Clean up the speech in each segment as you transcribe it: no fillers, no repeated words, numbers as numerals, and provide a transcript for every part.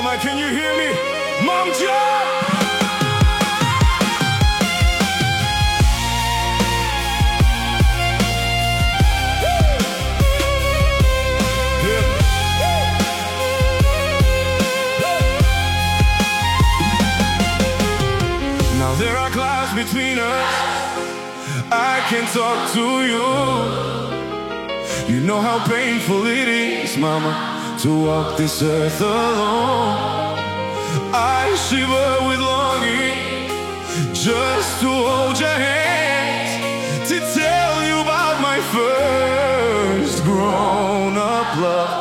Mama, can you hear me? Mom, John! Now there are clouds between us. I can talk to you. You know how painful it is, Mama, to walk this earth alone. I shiver with longing just to hold your hand, to tell you about my first grown-up love.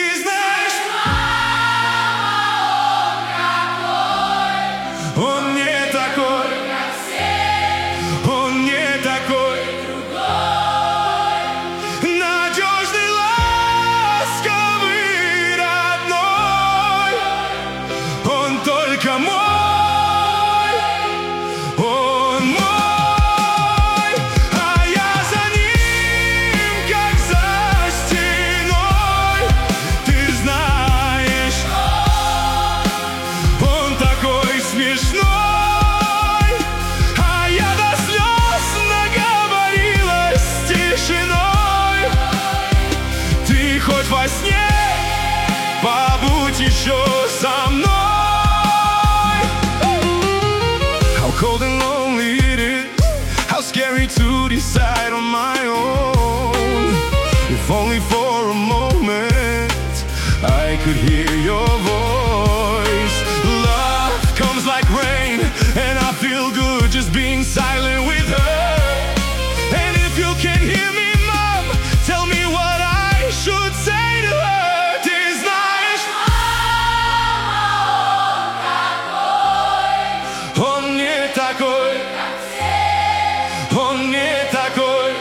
Во сне побудь еще со мной. How cold and lonely it is, how scary to decide on my own. If only for a moment I could hear your voice. Love comes like rain, and I feel good just being silent with her. And if you can hear me, Mom, tell me what I should say. Он не такой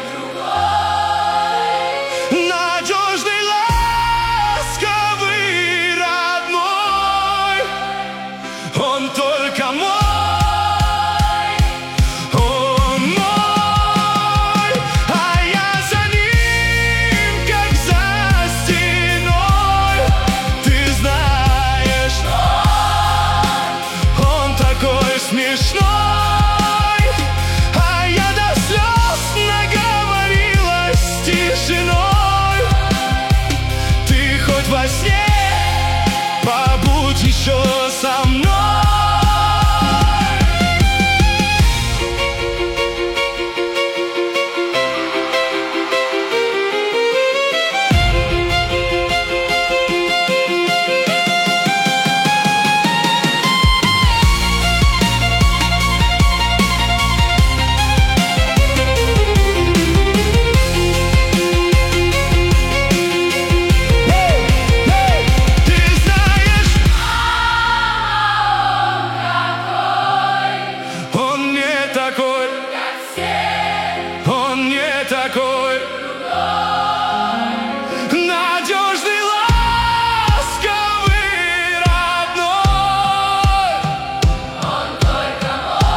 надежный, ласковый, родной. Он только мой, он мой, а я за ним, как за стеной. Ты знаешь, он такой смешной. Во сне побудь еще со мной. Он не такой надежный, ласковый, родной. Он только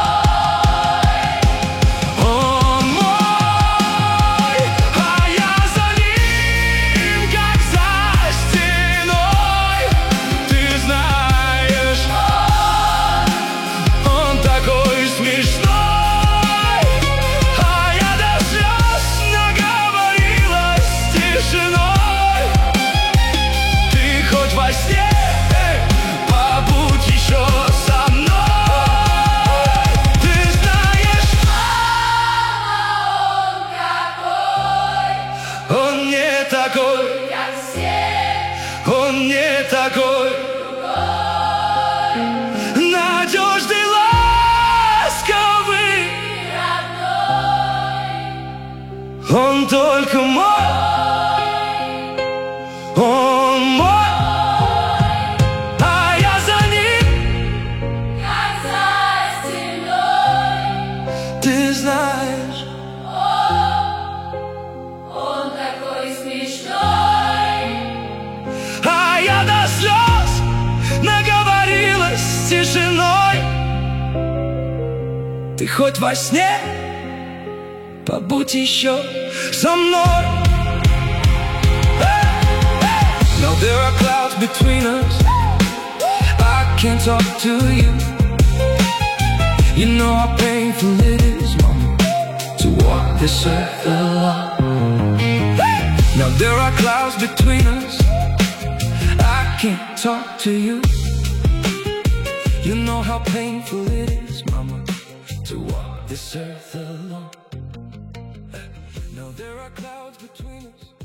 мой, он мой, а я за ним, как за стеной. Ты знаешь, он такой смешной. Ты хоть во сне побудь еще со мной. Ты знаешь, он не такой, как все. Он не такой надежный, ласковый, родной. Он только мой. Он мой, а я за ним, как за стеной. Ты знаешь, он такой смешной. А я до слез наговорилась тишиной. Ты хоть во сне побудь еще со мной. Now there are clouds between us. can't talk to you. You know how painful it is, mama, to walk this earth alone. Now there are clouds between us, I can't talk to you. You know how painful it is, mama, to walk this earth alone. Now there are clouds between us.